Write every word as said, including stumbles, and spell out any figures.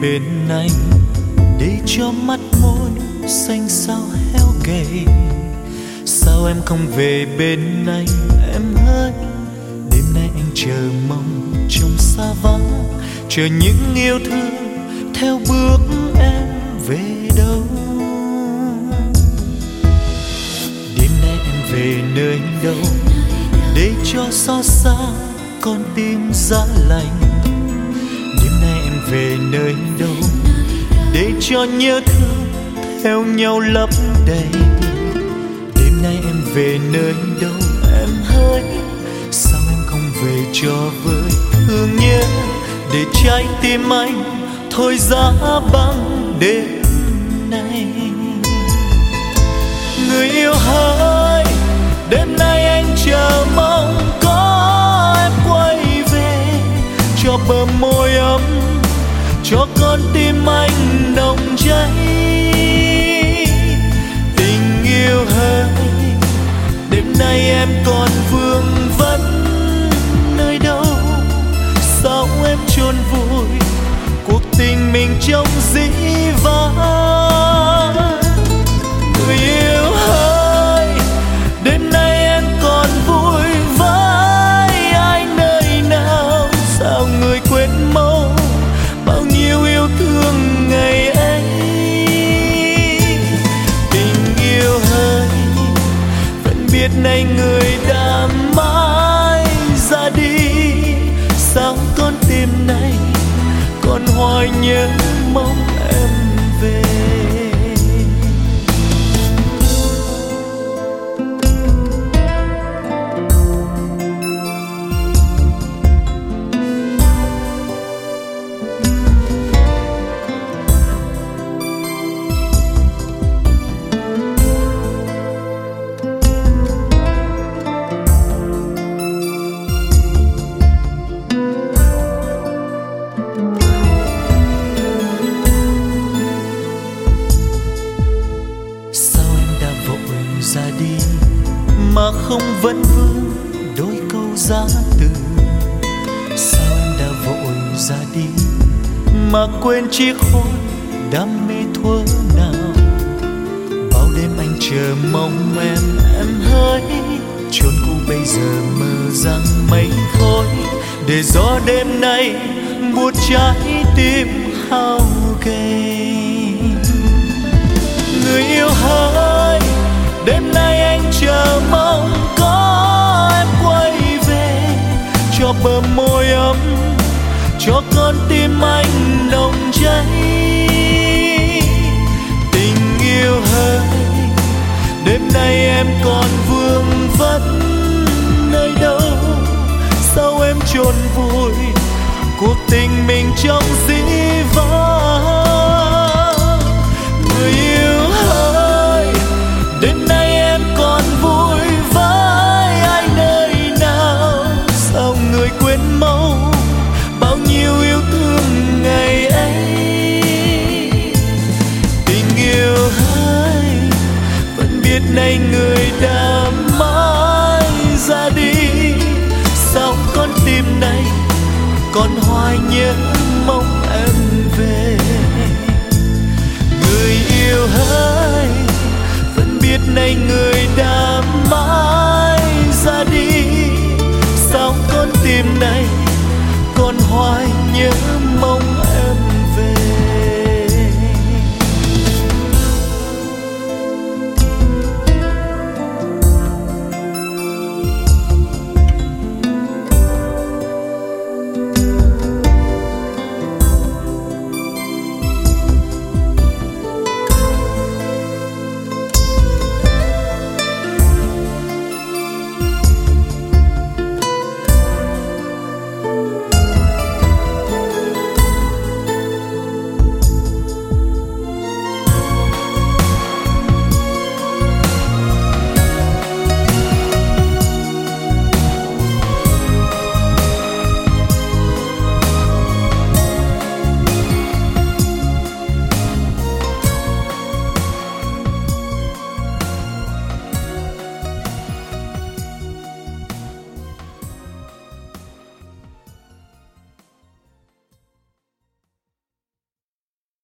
bên anh, để cho mắt môi xanh sao héo gầy. Sao em không về bên anh, em ơi? Đêm nay anh chờ mong trong xa vắng, chờ những yêu thương theo bước em về đâu. Đêm nay em về nơi đâu, để cho xót xa con tim giá lạnh. Đêm nay em về nơi đâu, để cho nhớ thương theo nhau lấp đầy. Đêm nay em về nơi đâu, em hỡi? Sao em không về cho với thương nhớ, để trái tim anh thôi giá băng đêm nay. Người yêu hỡi, đêm nay anh chờ mong có em quay về, cho bờ môi ấm, cho con tim anh nồng cháy. Tình yêu hỡi, đêm nay em còn vương vấn nơi đâu? Sao em chôn vùi cuộc tình mình trong dĩ vãng? Người yêu hỡi, đêm nay em còn vui với ai nơi nào? Sao người quên mau bao nhiêu yêu thương ngày ấy? Tình yêu hỡi, vẫn biết nay người đã mãi ra đi. Sao con tim này còn hoài nhớ mong em về? Mà không vẫn vương đôi câu giá từ. Sao em đã vội ra đi, mà quên chiếc hôn đam mê thuở nào? Bao đêm anh chờ mong em, em hỡi? Chốn cũ bây giờ mờ rằng mây khói, để gió đêm nay buốt trái tim hao gầy. Người yêu hỡi, đêm nay anh chờ mong có em quay về, cho bờ môi ấm, cho con tim anh nồng cháy. Tình yêu hỡi, đêm nay em còn vương vấn nơi đâu? Sao em chôn vùi cuộc tình mình trong dĩ vãng? Người yêu hỡi, đêm nay em còn vui với ai nơi nào? Sao người quên mau bao nhiêu yêu thương ngày ấy? Tình yêu hỡi, vẫn biết nay người đã mãi ra đi. Sao con tim này còn hoài nhớ mong em về? Người yêu hỡi, biết nay người đã mãi ra đi. Sao con tim này